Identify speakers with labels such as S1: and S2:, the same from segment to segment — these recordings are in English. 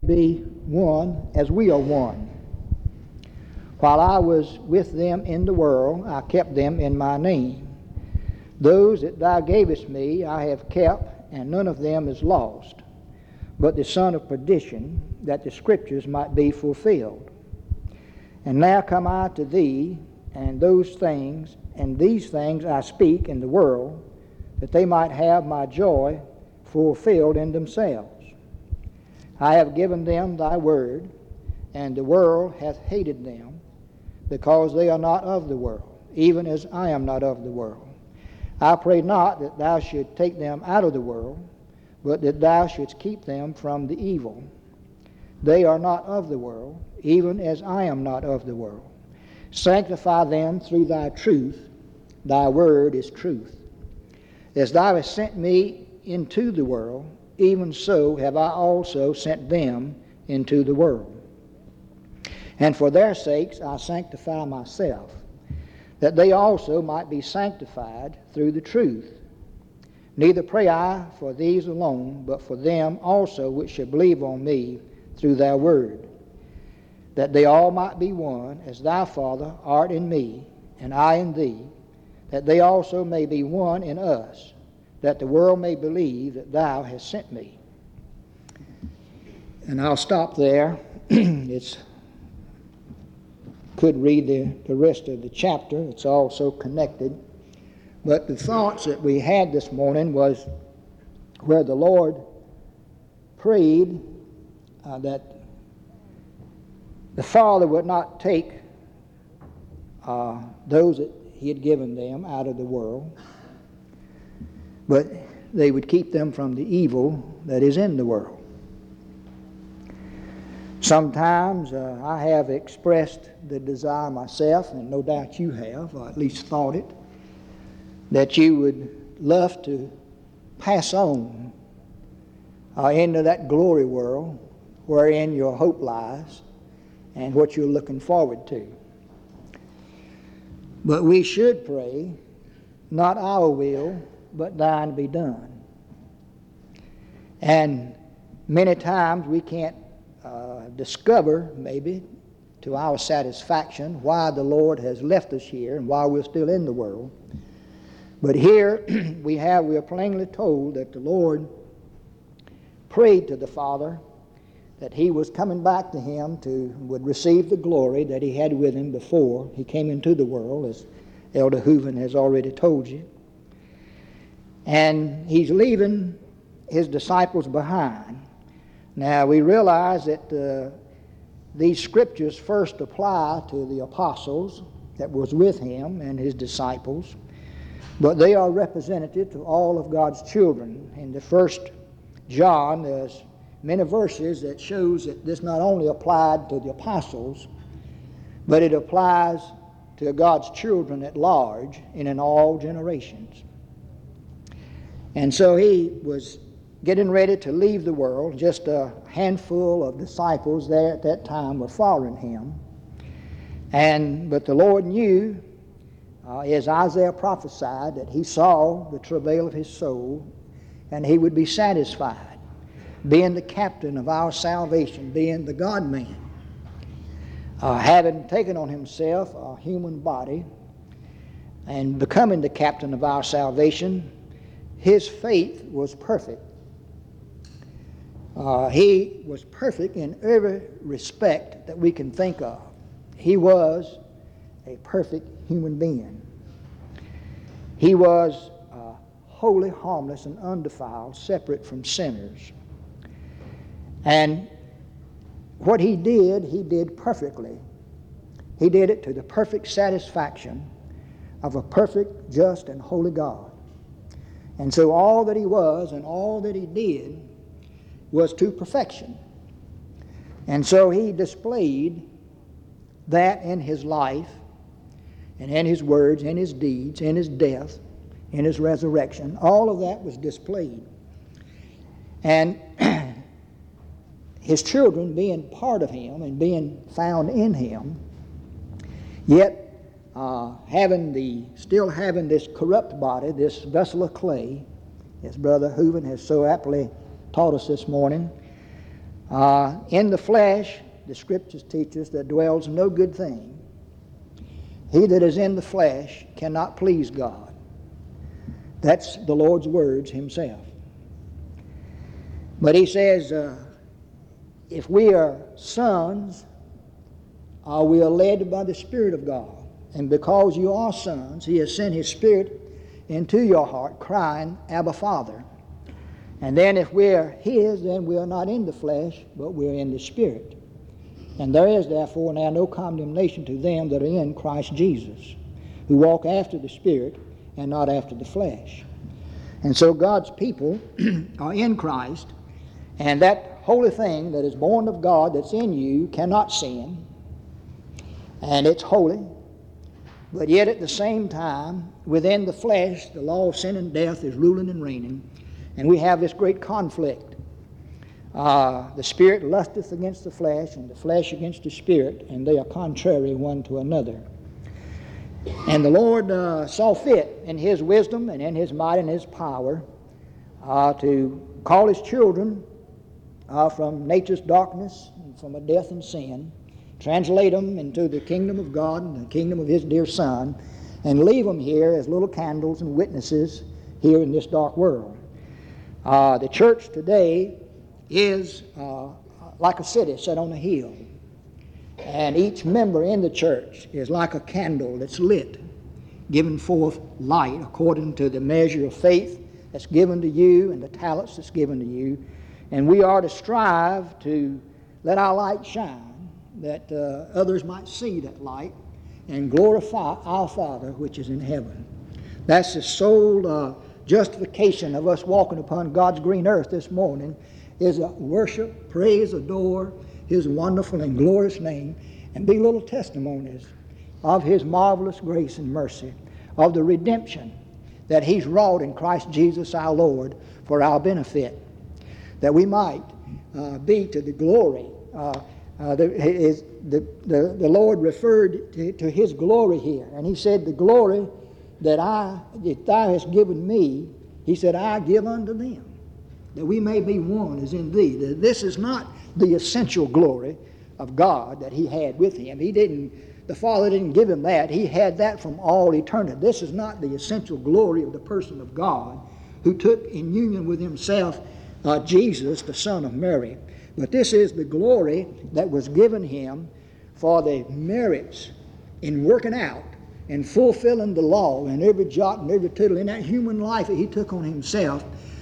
S1: be one as we are one. While I was with them in the world, I kept them in my name. Those that thou gavest me I have kept, and none of them is lost, but the son of perdition, that the scriptures might be fulfilled. And now come I to thee, and these things I speak in the world, that they might have my joy fulfilled in themselves. I have given them thy word, and the world hath hated them, because they are not of the world, even as I am not of the world. I pray not that thou shouldst take them out of the world, but that thou shouldst keep them from the evil. They are not of the world, even as I am not of the world. Sanctify them through thy truth. Thy word is truth. As thou hast sent me into the world, even so have I also sent them into the world. And for their sakes I sanctify myself, that they also might be sanctified through the truth. Neither pray I for these alone, but for them also which shall believe on me through thy word, that they all might be one, as thou, Father, art in me, and I in thee, that they also may be one in us, that the world may believe that thou hast sent me. And I'll stop there. Could read the rest of the chapter. It's also connected. But the thoughts that we had this morning was where the Lord prayed that the Father would not take those that he had given them out of the world, but they would keep them from the evil that is in the world. Sometimes I have expressed the desire myself, and no doubt you have, or at least thought it, that you would love to pass on into that glory world wherein your hope lies and what you're looking forward to. But we should pray, not our will, but thine be done. And many times we can't discover, maybe, to our satisfaction, why the Lord has left us here and why we're still in the world. But here we are plainly told that the Lord prayed to the Father that he was coming back to him would receive the glory that he had with him before he came into the world, as Elder Hooven has already told you. And he's leaving his disciples behind. Now we realize that these scriptures first apply to the apostles that was with him and his disciples, but they are representative to all of God's children. In the first John, there's many verses that shows that this not only applied to the apostles, but it applies to God's children at large and in all generations. And so he was getting ready to leave the world. Just a handful of disciples there at that time were following him. But the Lord knew, as Isaiah prophesied, that he saw the travail of his soul and he would be satisfied, being the captain of our salvation, being the God-man, having taken on himself a human body and becoming the captain of our salvation. His faith was perfect. He was perfect in every respect that we can think of. He was a perfect human being. He was wholly harmless and undefiled, separate from sinners. And what he did perfectly. He did it to the perfect satisfaction of a perfect, just, and holy God. And so all that he was and all that he did was to perfection. And so he displayed that in his life and in his words, in his deeds, in his death, in his resurrection. All of that was displayed. And his children being part of him and being found in him, yet still having this corrupt body, this vessel of clay, as Brother Hooven has so aptly taught us this morning, In the flesh, the Scriptures teach us, that dwells no good thing. He that is in the flesh cannot please God. That's the Lord's words himself. But he says, if we are sons, we are led by the Spirit of God. And because you are sons, he has sent his Spirit into your heart, crying, Abba, Father. And then if we are his, then we are not in the flesh, but we are in the Spirit. And there is therefore now no condemnation to them that are in Christ Jesus, who walk after the Spirit and not after the flesh. And so God's people are in Christ, and that holy thing that is born of God that's in you cannot sin, and it's holy. But yet at the same time, within the flesh, the law of sin and death is ruling and reigning, and we have this great conflict. The Spirit lusteth against the flesh, and the flesh against the Spirit, and they are contrary one to another. And the Lord saw fit in his wisdom and in his might and his power to call his children from nature's darkness and from a death and sin, translate them into the kingdom of God and the kingdom of his dear Son, and leave them here as little candles and witnesses here in this dark world. The church today is like a city set on a hill, and each member in the church is like a candle that's lit, giving forth light according to the measure of faith that's given to you and the talents that's given to you. And we are to strive to let our light shine, that others might see that light and glorify our Father which is in heaven. That's the sole justification of us walking upon God's green earth this morning, is to worship, praise, adore his wonderful and glorious name, and be little testimonies of his marvelous grace and mercy, of the redemption that he's wrought in Christ Jesus our Lord for our benefit, that we might be to the glory. The Lord referred to his glory here, and he said, the glory that thou hast given me, he said, I give unto them, that we may be one as in thee. This is not the essential glory of God that he had with him. The Father didn't give him that. He had that from all eternity. This is not the essential glory of the person of God, who took in union with himself Jesus, the Son of Mary. But this is the glory that was given him for the merits in working out and fulfilling the law and every jot and every tittle in that human life that he took on himself.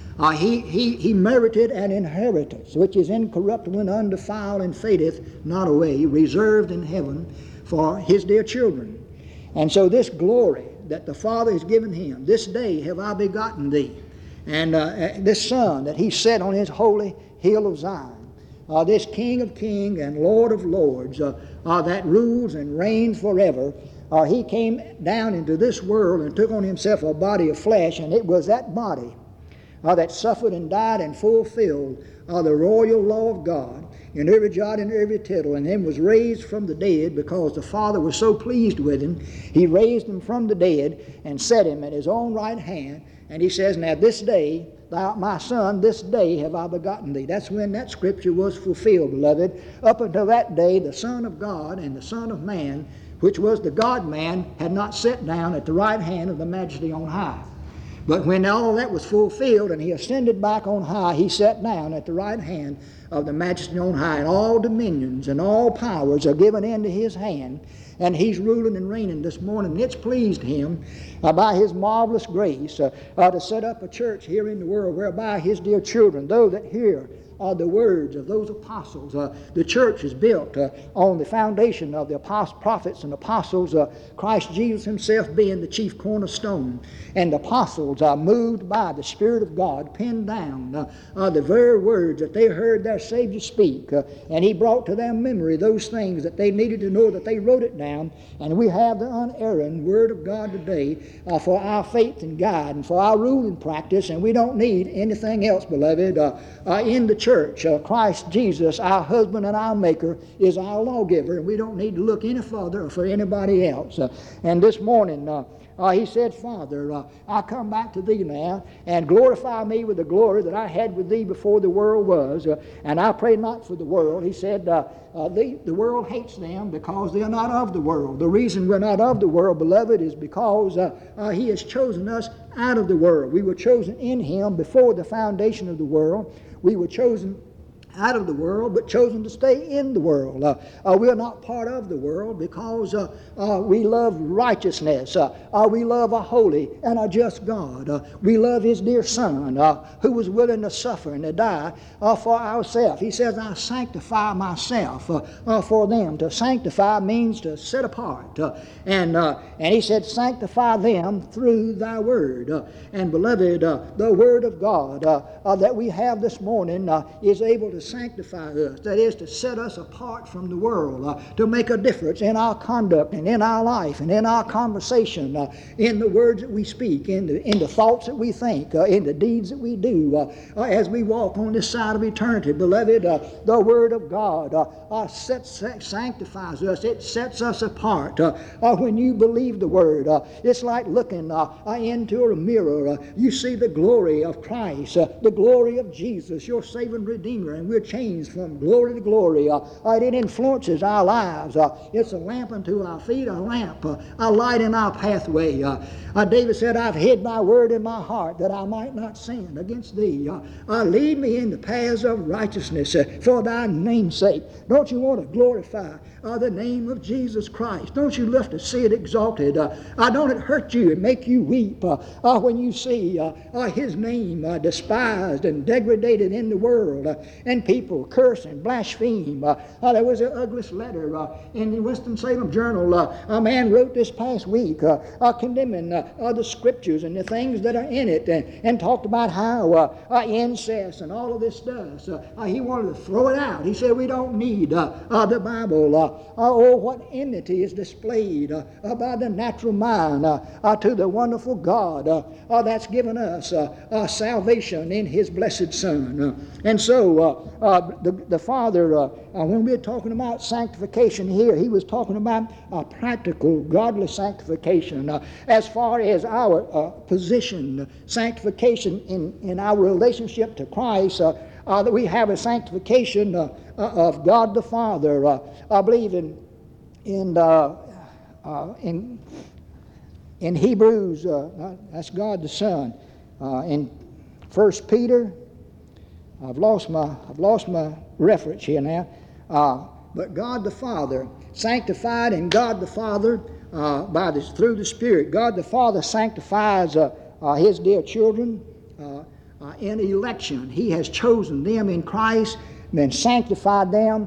S1: He merited an inheritance which is incorruptible and undefiled and fadeth not away, reserved in heaven for his dear children. And so this glory that the Father has given him, this day have I begotten thee. And this Son that he set on his holy hill of Zion, this King of kings and Lord of lords that rules and reigns forever, he came down into this world and took on himself a body of flesh, and it was that body that suffered and died and fulfilled the royal law of God in every jot and every tittle, and then was raised from the dead because the Father was so pleased with him. He raised him from the dead and set him at his own right hand, and he says, now this day, thou, my Son, this day have I begotten thee. That's when that scripture was fulfilled, beloved. Up until that day, the Son of God and the Son of Man, which was the God-man, had not sat down at the right hand of the Majesty on high. But when all that was fulfilled and he ascended back on high, he sat down at the right hand of the Majesty on high, and all dominions and all powers are given into his hand, and he's ruling and reigning this morning. It's pleased him by his marvelous grace to set up a church here in the world whereby his dear children, those that hear the words of those apostles. The church is built on the foundation of the prophets and apostles, Christ Jesus himself being the chief cornerstone. And the apostles are moved by the Spirit of God, penned down the very words that they heard their Savior speak. And he brought to their memory those things that they needed to know, that they wrote it down. And we have the unerring Word of God today for our faith and guide and for our rule and practice. And we don't need anything else, beloved, in the church. Christ Jesus, our husband and our maker, is our lawgiver, and we don't need to look any further for anybody else. And this morning, He said, Father, I come back to thee now, and glorify me with the glory that I had with thee before the world was. And I pray not for the world. He said, the world hates them because they are not of the world. The reason we're not of the world, beloved, is because He has chosen us out of the world. We were chosen in Him before the foundation of the world. We were chosen out of the world, but chosen to stay in the world. We are not part of the world because we love righteousness. We love a holy and a just God. We love His dear Son, who was willing to suffer and to die for ourselves. He says, I sanctify myself for them. To sanctify means to set apart. And He said, sanctify them through thy word. And beloved, the word of God that we have this morning is able to sanctify us, that is, to set us apart from the world, to make a difference in our conduct and in our life and in our conversation, in the words that we speak, in the thoughts that we think, in the deeds that we do, as we walk on this side of eternity. Beloved, the Word of God sanctifies us. It sets us apart. When you believe the Word, it's like looking into a mirror. You see the glory of Christ, the glory of Jesus, your saving Redeemer, and we're changed from glory to glory. It influences our lives. It's a lamp unto our feet, a lamp, a light in our pathway. David said, I've hid thy word in my heart that I might not sin against thee. Lead me in the paths of righteousness for thy name's sake. Don't you want to glorify the name of Jesus Christ? Don't you love to see it exalted? Don't it hurt you and make you weep when you see His name despised and degraded in the world, and people curse and blaspheme? There was an ugly letter in the Winston-Salem Journal. A man wrote this past week condemning the Scriptures and the things that are in it, and talked about how incest and all of this stuff. He wanted to throw it out. He said, we don't need the Bible. What enmity is displayed by the natural mind to the wonderful God that's given us salvation in His blessed Son. And so the Father, when we're talking about sanctification here, He was talking about practical, godly sanctification. As far as our position, sanctification in our relationship to Christ, that we have a sanctification of God the Father. I believe in Hebrews, that's God the Son. In 1 Peter, I've lost my reference here now. But God the Father, sanctified in God the Father through the Spirit. God the Father sanctifies His dear children in election. He has chosen them in Christ and sanctified them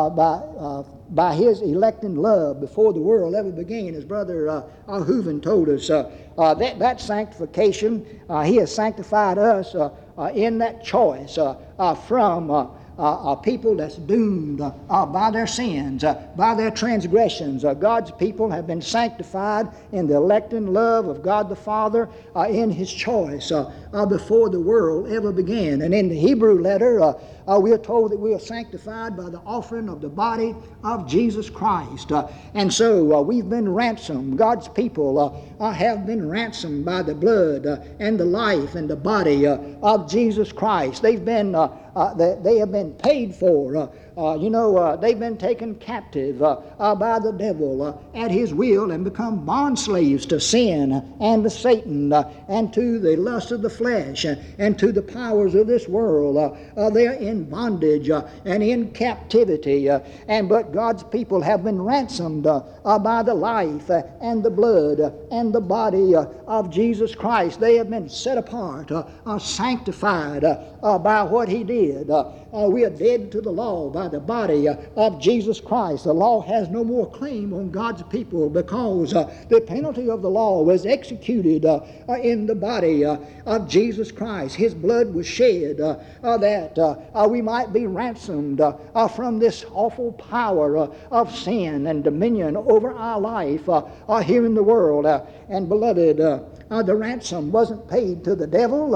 S1: by His electing love before the world ever began. As Brother Hooven told us, that sanctification, He has sanctified us in that choice from a people that's doomed by their sins, by their transgressions. God's people have been sanctified in the electing love of God the Father in His choice before the world ever began. And in the Hebrew letter, we are told that we are sanctified by the offering of the body of Jesus Christ. And so we've been ransomed. God's people have been ransomed by the blood and the life and the body of Jesus Christ. They have been paid for. They've been taken captive by the devil at his will and become bond slaves to sin and to Satan and to the lust of the flesh and to the powers of this world. They're in bondage and in captivity. But God's people have been ransomed by the life and the blood and the body of Jesus Christ. They have been set apart, sanctified by what He did. We are dead to the law by the body of Jesus Christ. The law has no more claim on God's people because the penalty of the law was executed in the body of Jesus Christ. His blood was shed that we might be ransomed from this awful power of sin and dominion over our life here in the world. And beloved, the ransom wasn't paid to the devil.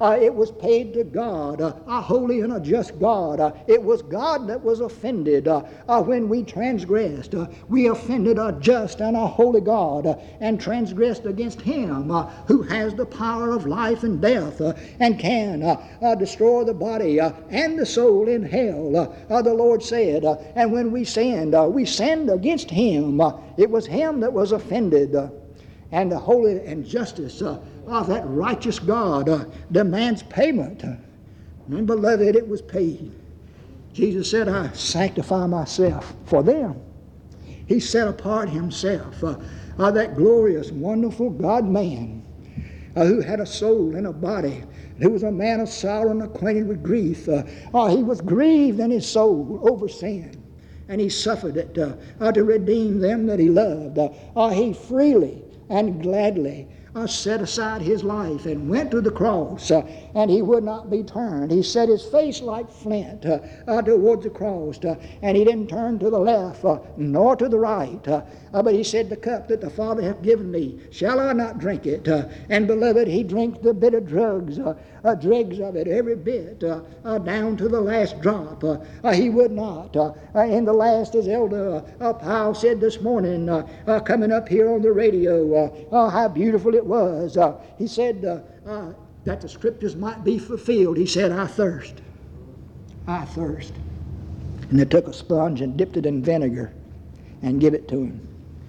S1: It was paid to God, a holy and a just God. It was God that was offended when we transgressed. We offended a just and a holy God and transgressed against Him who has the power of life and death and can destroy the body and the soul in hell. The Lord said, and when we sinned against Him. It was Him that was offended. And the holy and justice of that righteous God demands payment. And beloved, it was paid. Jesus said, I sanctify myself for them. He set apart Himself, that glorious, wonderful God-man who had a soul and a body, who was a man of sorrow and acquainted with grief. He was grieved in his soul over sin, and He suffered it to redeem them that He loved. He freely and gladly set aside His life and went to the cross, and He would not be turned. He set His face like flint towards the cross, and He didn't turn to the left nor to the right, but He said, the cup that the Father hath given me, shall I not drink it? And beloved, He drank the bitter dregs of it, every bit, down to the last drop. He would not. In the last, as Elder Powell said this morning, coming up here on the radio, how beautiful it was. He said that the Scriptures might be fulfilled. He said, I thirst. I thirst. And they took a sponge and dipped it in vinegar and give it to him.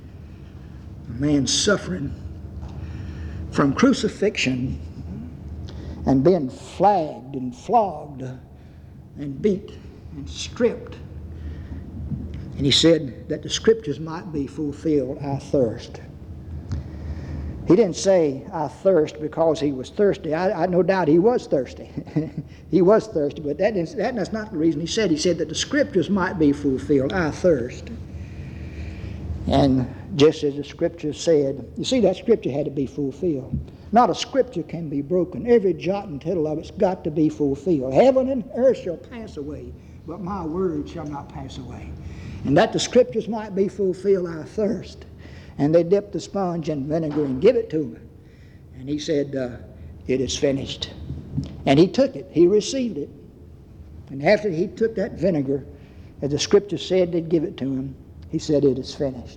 S1: A man suffering from crucifixion and being flagged and flogged and beat and stripped. And he said that the Scriptures might be fulfilled. I thirst. He didn't say, I thirst because he was thirsty. I no doubt he was thirsty. He was thirsty, but that's not the reason he said. He said that the Scriptures might be fulfilled. I thirst. And just as the Scripture said, you see, that Scripture had to be fulfilled. Not a Scripture can be broken. Every jot and tittle of it's got to be fulfilled. Heaven and earth shall pass away, but my word shall not pass away. And that the Scriptures might be fulfilled, I thirst. And they dipped the sponge in vinegar and give it to him. And he said, it is finished. And he took it. He received it. And after he took that vinegar, as the Scripture said they'd give it to him, he said, it is finished.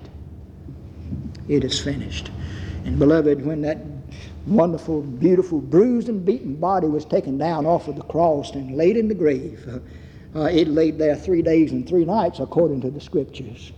S1: It is finished. And beloved, when that wonderful, beautiful, bruised and beaten body was taken down off of the cross and laid in the grave, it laid there 3 days and 3 nights according to the Scriptures.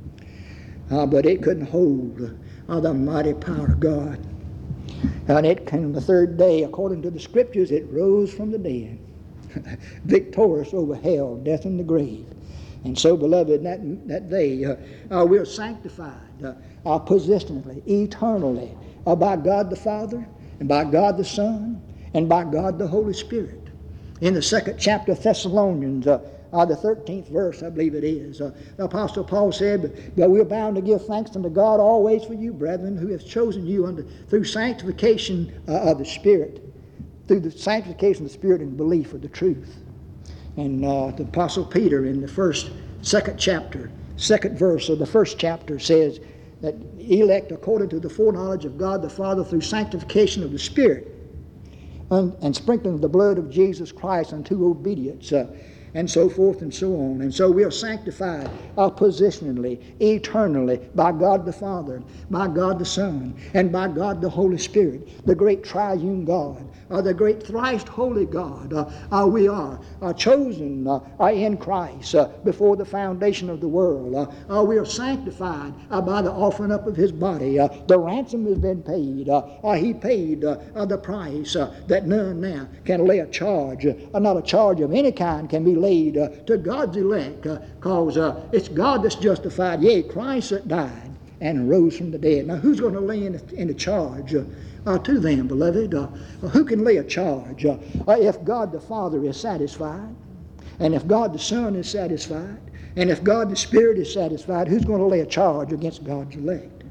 S1: But it couldn't hold the mighty power of God. And it came the 3rd day, according to the Scriptures, it rose from the dead, victorious over hell, death, and the grave. And so, beloved, that day we are sanctified positionally, eternally, by God the Father, and by God the Son, and by God the Holy Spirit. In the 2nd chapter of Thessalonians, the 13th verse, I believe it is, the Apostle Paul said, but we are bound to give thanks unto God always for you, brethren, who has chosen you through sanctification of the Spirit, through the sanctification of the Spirit and belief of the truth. And the Apostle Peter in the 2nd chapter, 2nd verse of the 1st chapter says that elect according to the foreknowledge of God the Father through sanctification of the Spirit and sprinkling of the blood of Jesus Christ unto obedience. And so forth and so on. And so we are sanctified positionally, eternally, by God the Father, by God the Son, and by God the Holy Spirit, the great triune God, the great thrice holy God. We are chosen in Christ before the foundation of the world. We are sanctified by the offering up of His body. The ransom has been paid. He paid the price that none now can lay a charge, not a charge of any kind can be laid to God's elect, because it's God that's justified. Yea, Christ that died and rose from the dead. Now, who's going to lay in a charge to them, beloved? Who can lay a charge? If God the Father is satisfied, and if God the Son is satisfied, and if God the Spirit is satisfied, who's going to lay a charge against God's elect?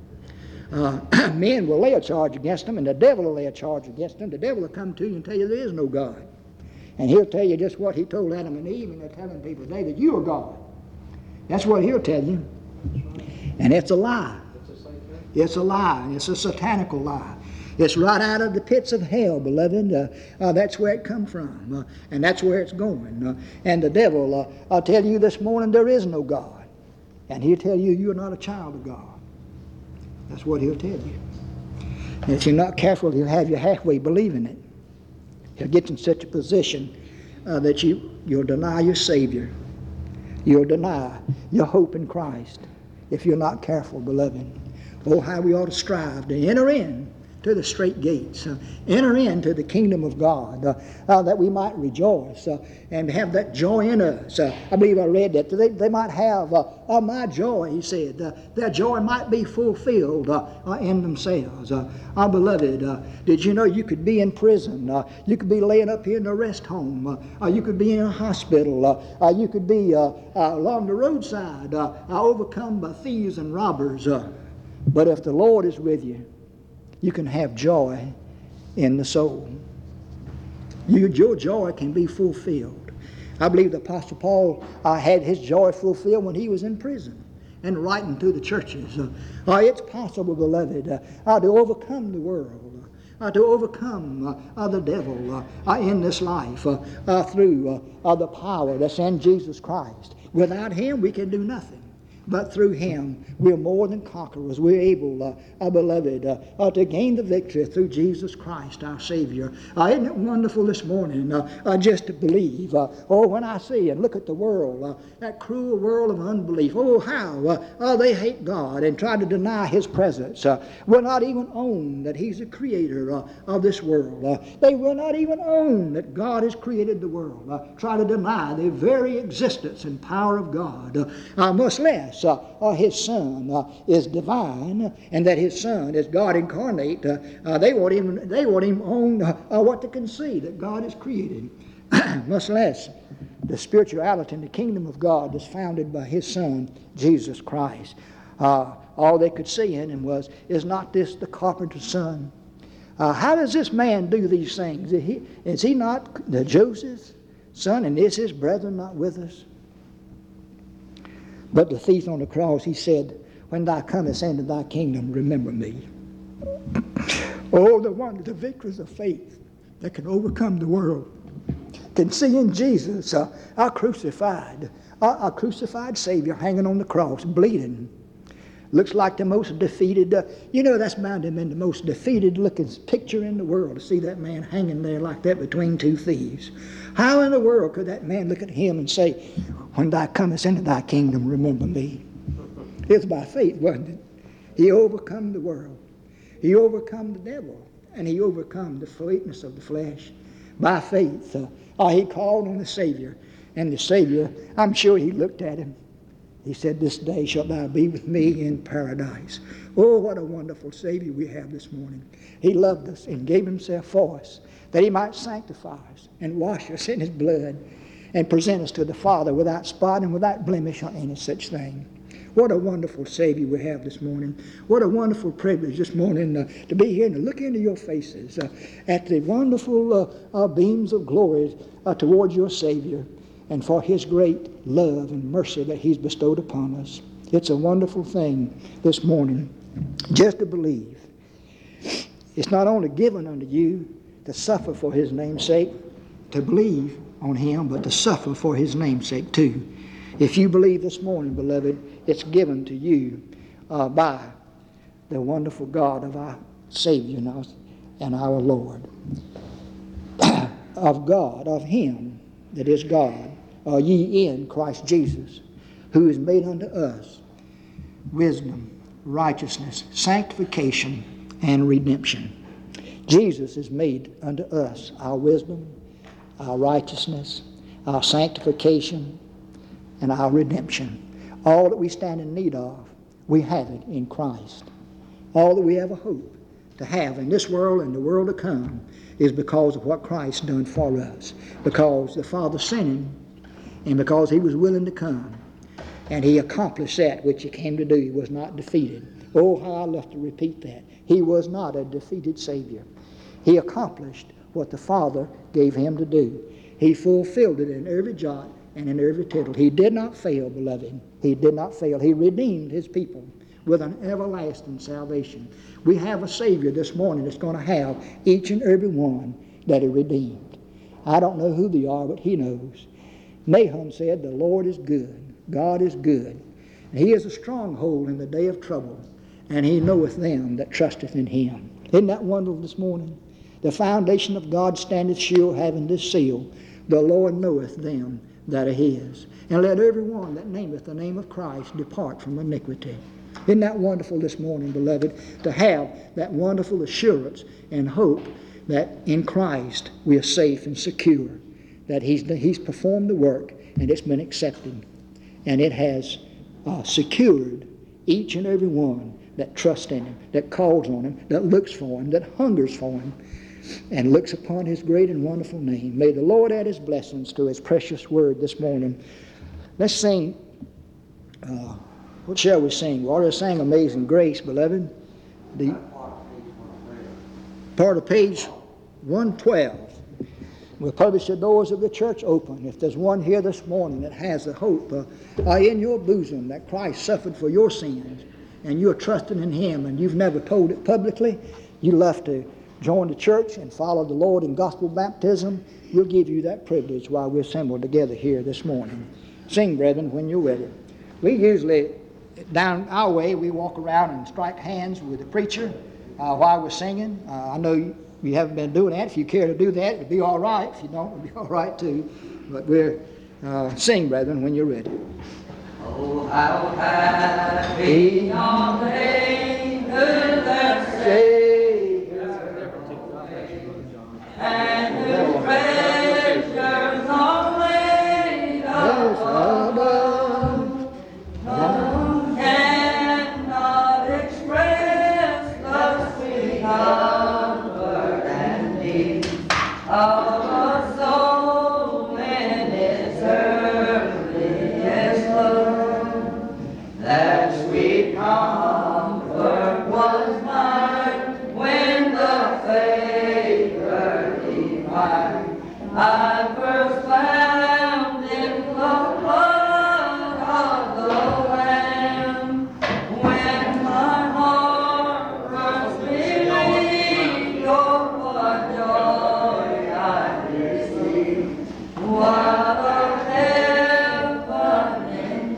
S1: Men will lay a charge against them, and the devil will lay a charge against them. The devil will come to you and tell you there is no God. And he'll tell you just what he told Adam and Eve, and they're telling people today that you are God. That's what he'll tell you. And it's a lie. It's a lie. It's a satanical lie. It's right out of the pits of hell, beloved. That's where it come from, and that's where it's going. And the devil, I'll tell you this morning, there is no God. And he'll tell you you're not a child of God. That's what he'll tell you. And if you're not careful, he'll have you halfway believing it. He'll get in such a position that you'll deny your Savior. You'll deny your hope in Christ if you're not careful, beloved. Oh, how we ought to strive to enter in to the straight gates, enter into the kingdom of God, that we might rejoice and have that joy in us. I believe I read that they might have my joy, he said. Their joy might be fulfilled in themselves. Beloved, did you know you could be in prison? You could be laying up here in a rest home. You could be in a hospital. You could be along the roadside, overcome by thieves and robbers. But if the Lord is with you, you can have joy in the soul. Your joy can be fulfilled. I believe the Apostle Paul had his joy fulfilled when he was in prison and writing to the churches. It's possible, beloved, to overcome the world, to overcome the devil in this life through the power that's in Jesus Christ. Without him, we can do nothing. But through him, we're more than conquerors. We're able, beloved, to gain the victory through Jesus Christ, our Savior. Isn't it wonderful this morning just to believe? When I see and look at the world, that cruel world of unbelief, how they hate God and try to deny his presence. Will not even own that he's the creator of this world. They will not even own that God has created the world. Try to deny the very existence and power of God. Much less his Son is divine, and that his Son is God incarnate. They won't even own what they can see that God has created. Much less the spirituality in the kingdom of God is founded by his Son, Jesus Christ. All they could see in him is not this the carpenter's son? How does this man do these things? Is he not the Joseph's son, and is his brethren not with us? But the thief on the cross, he said, when thou comest into thy kingdom, remember me. Oh, the victories of faith that can overcome the world, can see in Jesus our crucified Savior hanging on the cross, bleeding. Looks like the most defeated, that's bound to have been the most defeated looking picture in the world, to see that man hanging there like that between two thieves. How in the world could that man look at him and say, when thou comest into thy kingdom, remember me? It's by faith, wasn't it? He overcome the world. He overcome the devil. And he overcome the weakness of the flesh. By faith, he called on the Savior. And the Savior, I'm sure he looked at him. He said, this day shalt thou be with me in paradise. Oh, what a wonderful Savior we have this morning. He loved us and gave himself for us, that he might sanctify us and wash us in his blood and present us to the Father without spot and without blemish or any such thing. What a wonderful Savior we have this morning. What a wonderful privilege this morning to be here and to look into your faces at the wonderful beams of glory towards your Savior, and for his great love and mercy that he's bestowed upon us. It's a wonderful thing this morning just to believe. It's not only given unto you to suffer for his name's sake, to believe on him, but to suffer for his name's sake too. If you believe this morning, beloved, it's given to you by the wonderful God of our Savior and our Lord. Of God, of him that is God, are ye in Christ Jesus, who is made unto us wisdom, righteousness, sanctification, and redemption. Jesus is made unto us our wisdom, our righteousness, our sanctification, and our redemption. All that we stand in need of, we have it in Christ. All that we ever hope to have in this world and the world to come is because of what Christ done for us. Because the Father sent him, and because he was willing to come, and he accomplished that which he came to do. He was not defeated. Oh, how I love to repeat that. He was not a defeated Savior. He accomplished what the Father gave him to do. He fulfilled it in every jot and in every tittle. He did not fail, beloved. He did not fail. He redeemed his people with an everlasting salvation. We have a Savior this morning that's going to have each and every one that He redeemed. I don't know who they are, but He knows. Nahum said, the Lord is good. God is good. And He is a stronghold in the day of trouble, and He knoweth them that trusteth in Him. Isn't that wonderful this morning? The foundation of God standeth sure, having this seal, the Lord knoweth them that are His. And let every one that nameth the name of Christ depart from iniquity. Isn't that wonderful this morning, beloved, to have that wonderful assurance and hope that in Christ we are safe and secure, that He's performed the work and it's been accepted, and it has secured each and every one that trusts in Him, that calls on Him, that looks for Him, that hungers for Him, and looks upon His great and wonderful name. May the Lord add His blessings to His precious word this morning. Let's sing, what shall we sing? We already sang Amazing Grace, beloved. The part of page 112. We'll publish the doors of the church open. If there's one here this morning that has the hope in your bosom that Christ suffered for your sins, and you're trusting in Him, and you've never told it publicly, you love to join the church and follow the Lord in gospel baptism, we'll give you that privilege while we're assembled together here this morning. Sing, brethren, when you're ready. We usually, down our way, we walk around and strike hands with the preacher while we're singing. I know you haven't been doing that. If you care to do that, it'll be all right. If you don't, it'll be all right too. But we're sing, brethren, when you're ready.
S2: Oh, how happy are they who their Savior and whose treasures are laid up above. Tongue cannot express the sweet comfort and peace of a soul in its earliest love. That sweet comfort was mine when the Savior divine I first found in the blood of the Lamb. When my heart first believed, oh, what joy I received! What a heaven in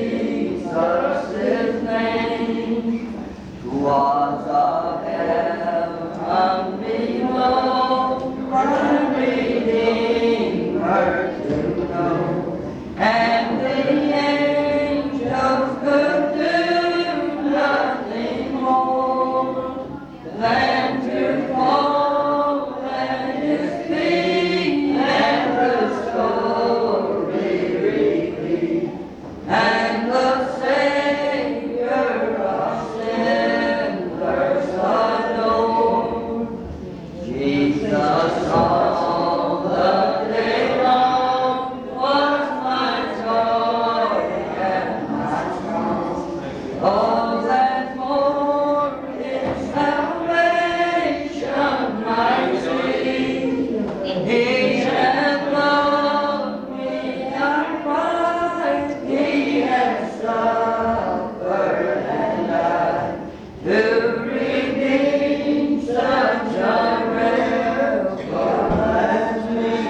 S2: Jesus' name! 'Twas a heaven below, my Redeemer to know, and the angels could do nothing more than to fall at His feet and the story repeat, and the Savior of sinners adore. Jesus all the day long was my joy and my song. Oh, that more in salvation might see. He has loved me outright. He has suffered and died to redeem such a rebel as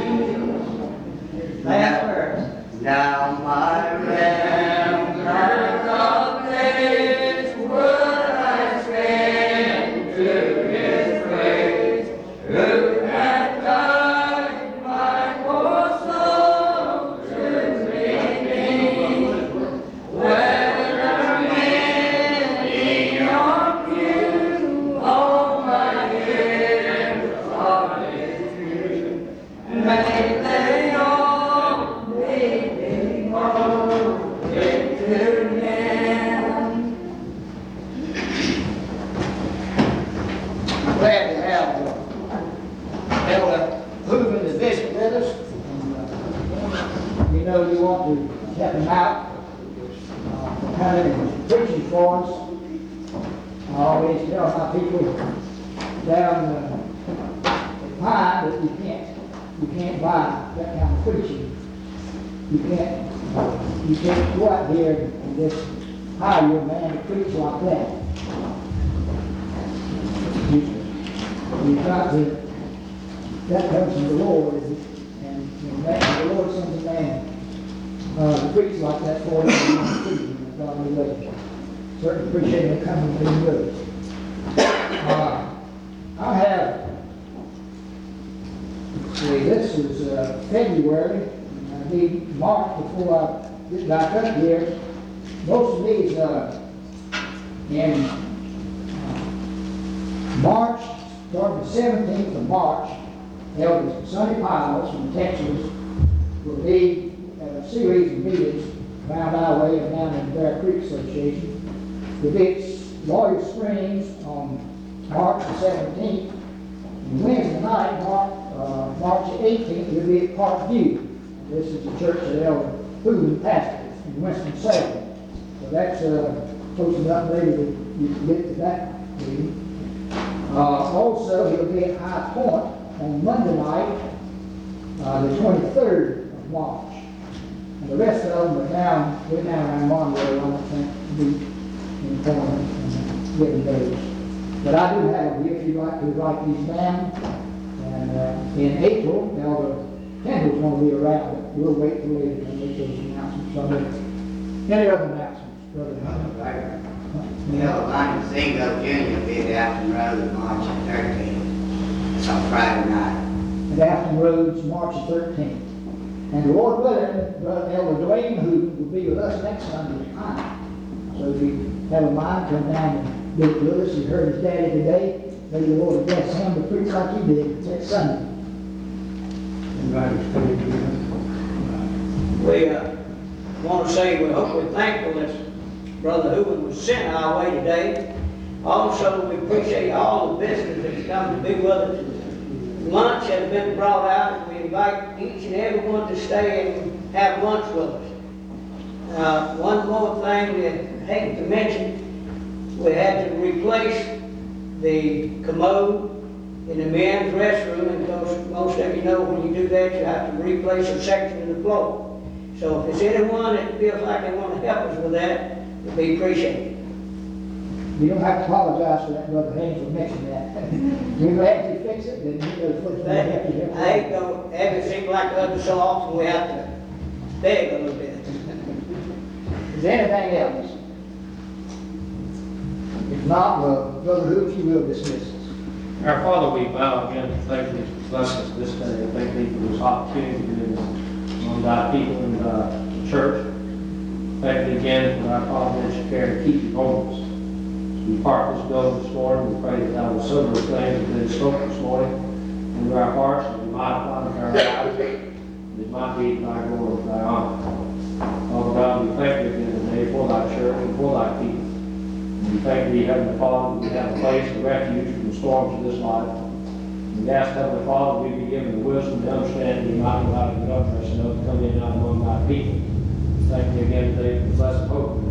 S2: me. Last verse. Now my remnant of days would I spend to His praise, who hath died my poor soul to redeem. Whether many or few, all my years are His due. May they all be devoted to Him.
S1: Glad to have Elder Hooven to visit with us. We know you want to help him out, coming and preaching for us. I always tell my people down the pine that you can't buy that kind of preaching. You can't go out here and just hire a man to preach like that. You got to, that comes from the Lord, and the Lord sends a man to preach like that for him in a godly way. Certainly appreciate him coming to the I have, see, this is February, and I need March before I get back up here. Most of these in March, starting the 17th of March, Elder Sonny Piles from Texas will be at a series of meetings around our way and down in the Bear Creek Association. Will be at Lawyer Springs on March the 17th. And Wednesday night, March the 18th, will be at Parkview. This is the church that Elder Hooven pastors in Winston-Salem. So that's close enough maybe that you can get to that meeting. Also, he'll be at High Point on Monday night, the 23rd of March. And the rest of them are down, we're down around Monroe, I don't think, to be informed and getting those. But I do have them here if you'd like to write these down. And in April, Elder Kendall's going to be around, but we'll wait till later to make those announcements. So, any other announcements, Brother?
S2: Line Zingo Jr. will be at Afton Road March 13th. It's on Friday night.
S1: At Afton Roads, March 13th. And the Lord willing, Brother Elder Dwayne, who will be with us next Sunday night. So if you have a mind, come down and be with us. You heard his daddy today. May the Lord bless him to preach like he did next Sunday.
S3: We want to say we're thankful that Brother Hooven was sent our way today. Also, we appreciate all the visitors that have come to be with us. Lunch has been brought out, and we invite each and every one to stay and have lunch with us. One more thing we hate to mention, we had to replace the commode in the men's restroom, and because most of you know when you do that, you have to replace a section of the floor. So if there's anyone that feels like they want to help us with that, it'd be appreciated.
S1: You don't have to apologize for that, Brother Haynes, for mentioning that. We're glad you fix it, then you know the first one help you.
S3: I hate to have it seem like every so often we have to beg a little bit.
S1: Is there anything else? If not, well, Brother Hoops, you will dismiss us.
S4: Our Father, we bow again to thank you for blessing us this day. Thank you for this opportunity to be among thy people in the church. Thank you again for our providential care to keep you homeless. As we part this building this morning, we pray that thou will sober the things that have been spoken this morning into our hearts, and we might find our lives, that it might be to thy glory and thy honor. Father God, we thank you again today for thy church and for thy people. We thank thee, Heavenly Father, that we have a place of refuge from the storms of this life. We ask, Heavenly Father, we be given the wisdom to understand the mighty God of the government and know to come in and out among thy people. Thank you again today for the blessed hope.